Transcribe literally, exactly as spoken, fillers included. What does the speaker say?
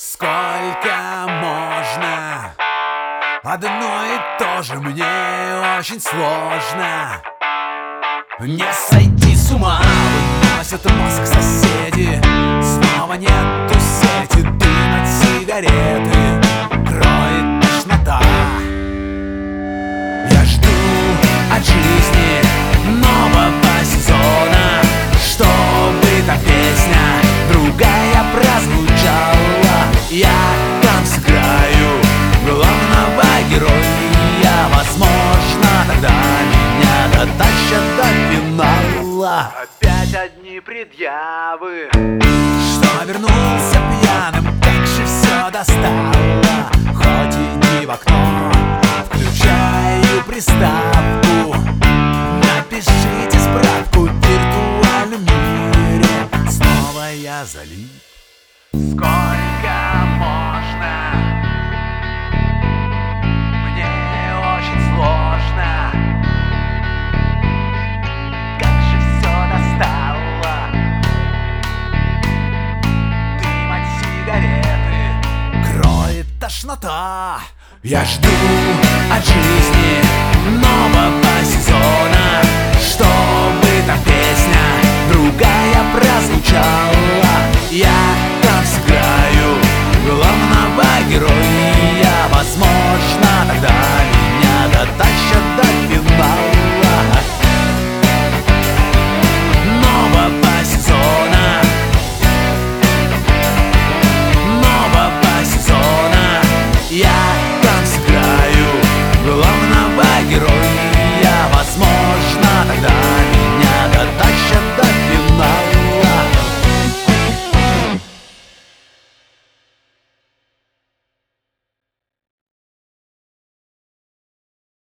Сколько можно? Одно и то же мне очень сложно. Не сойти с ума, выносят мозг соседи. Снова нету сети, дым от сигареты кроет тошнота. Я жду от жизни нового сезона, чтобы эта песня другая прозвучала. Я там сыграю главного героя. Возможно, тогда меня дотащат до финала. Опять одни предъявы, Что вернулся пьяным, как же все достало. Хоть иди в окно, включаю приставку. Напишите справку, в виртуальном мире снова я залип. сколько можно? Мне очень сложно. Как же все достало. Дым от сигареты Кроет тошнота. Я жду от жизни нового сезона, чтобы эта песня другая прозвучала.